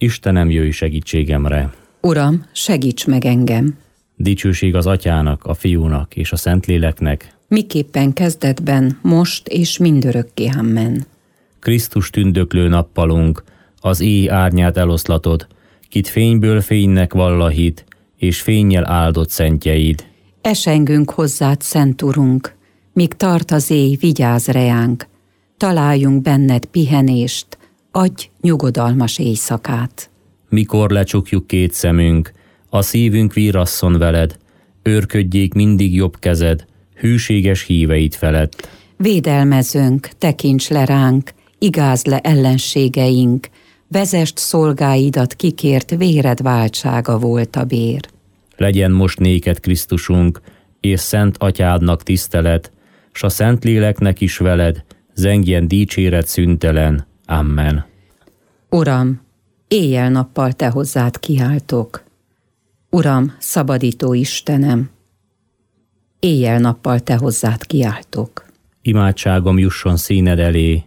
Istenem, jöjj segítségemre! Uram, segíts meg engem! Dicsőség az Atyának, a Fiúnak és a Szentléleknek, miképpen kezdetben, most és mindörökké. Amen. Krisztus tündöklő nappalunk, az éj árnyát eloszlatod, kit fényből fénynek vallahit, és fénnyel áldott szentjeid. Esengünk hozzád, Szent Urunk, míg tart az éj, vigyázz reánk, találjunk benned pihenést, adj nyugodalmas éjszakát. Mikor lecsukjuk két szemünk, a szívünk vírasszon veled, őrködjék mindig jobb kezed, hűséges híveid felett. Védelmezőnk, tekints le ránk, igázd le ellenségeink, vezest szolgáidat kikért véred váltsága volt a bér. Legyen most néked Krisztusunk, és Szent Atyádnak tisztelet, s a Szentléleknek is veled, zengjen dicséret szüntelen. Amen. Uram, éjjel-nappal te hozzád kiáltok. Uram, szabadító Istenem, éjjel-nappal te hozzád kiáltok. Imádságom jusson színed elé,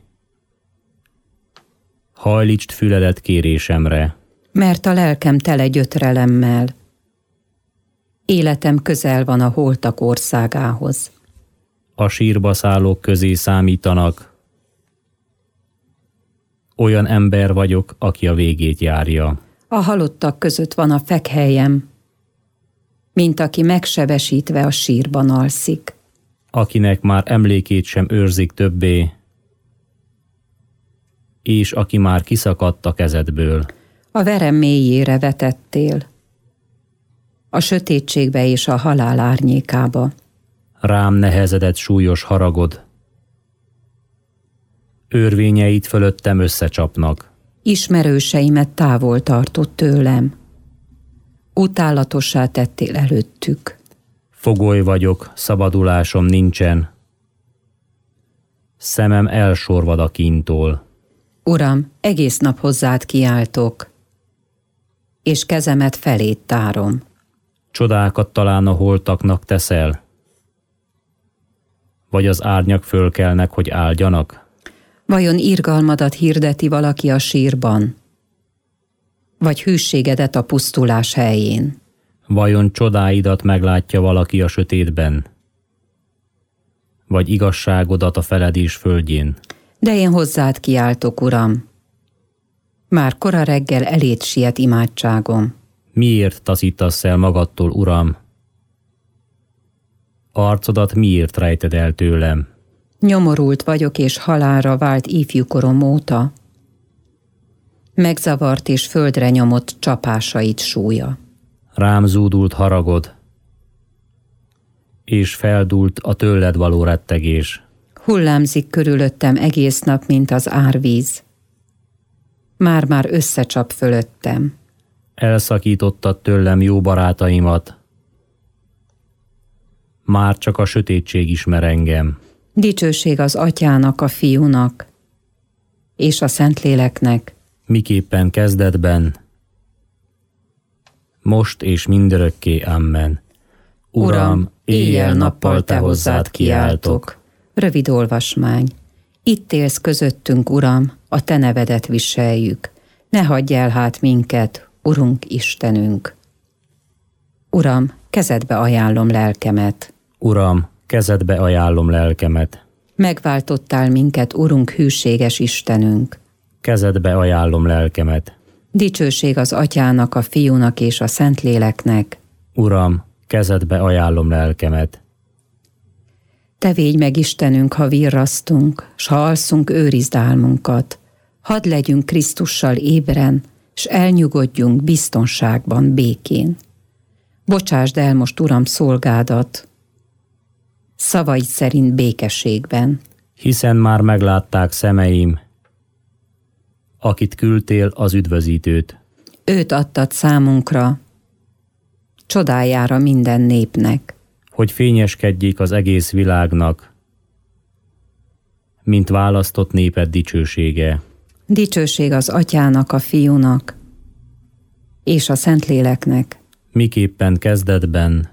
hajlítsd füledet kérésemre. Mert a lelkem tele gyötrelemmel, életem közel van a holtak országához. A sírba szállók közé számítanak, olyan ember vagyok, aki a végét járja. A halottak között van a fekhelyem, mint aki megsebesítve a sírban alszik. Akinek már emlékét sem őrzik többé, és aki már kiszakadt a kezedből. A verem mélyére vetettél, a sötétségbe és a halál árnyékába. Rám nehezedett súlyos haragod, örvényeid fölöttem összecsapnak. Ismerőseimet távol tartott tőlem, utálatossá tettél előttük. Fogoly vagyok, szabadulásom nincsen, szemem elsorvad a kíntól. Uram, egész nap hozzád kiáltok, és kezemet feléd tárom. Csodákat talán a holtaknak teszel? Vagy az árnyak fölkelnek, hogy áldjanak? Vajon irgalmadat hirdeti valaki a sírban? Vagy hűségedet a pusztulás helyén? Vajon csodáidat meglátja valaki a sötétben? Vagy igazságodat a feledés földjén? De én hozzád kiáltok, Uram. Már kora reggel eléd siet imádságom. Miért taszítasz el magadtól, Uram? Arcodat miért rejted el tőlem? Nyomorult vagyok és halálra vált ifjúkorom óta. Megzavart és földre nyomott csapásait súlya. Rám zúdult haragod, és feldúlt a tőled való rettegés. Hullámzik körülöttem egész nap, mint az árvíz. Már-már összecsap fölöttem. Elszakítottad tőlem jó barátaimat, már csak a sötétség ismer engem. Dicsőség az Atyának, a Fiúnak és a Szentléleknek, miképpen kezdetben, most és mindörökké. Amen. Uram, éjjel-nappal te hozzád kiáltok. Rövid olvasmány. Itt élsz közöttünk, Uram, a te nevedet viseljük. Ne hagyj el hát minket, Urunk Istenünk. Uram, kezedbe ajánlom lelkemet. Uram, kezedbe ajánlom lelkemet. Megváltottál minket, Urunk, hűséges Istenünk. Kezedbe ajánlom lelkemet. Dicsőség az Atyának, a Fiúnak és a Szentléleknek. Uram, kezedbe ajánlom lelkemet. Te védj meg, Istenünk, ha virrasztunk, s ha alszunk, őrizd álmunkat. Hadd legyünk Krisztussal ébren, s elnyugodjunk biztonságban, békén. Bocsásd el most, Uram, szolgádat, szavaid szerint békességben. Hiszen már meglátták szemeim, akit küldtél, az üdvözítőt. Őt adtad számunkra, csodájára minden népnek. Hogy fényeskedjék az egész világnak, mint választott néped dicsősége. Dicsőség az Atyának, a Fiúnak és a Szentléleknek. Miképpen kezdetben,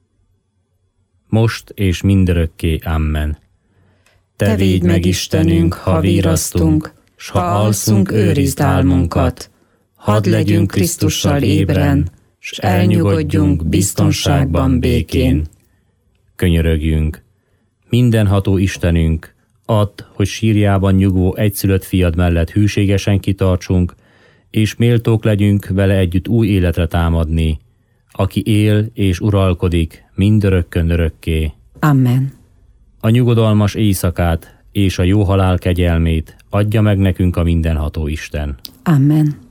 most és mindörökké. Amen. Te védj meg, Istenünk, ha virrasztunk, s ha alszunk, őrizd álmunkat. Hadd legyünk Krisztussal ébren, s elnyugodjunk biztonságban, békén. Könyörögjünk. Mindenható Istenünk, add, hogy sírjában nyugvó egyszülött fiad mellett hűségesen kitartsunk, és méltók legyünk vele együtt új életre támadni, aki él és uralkodik mindörökkön örökké. Amen. A nyugodalmas éjszakát és a jó halál kegyelmét adja meg nekünk a mindenható Isten. Amen.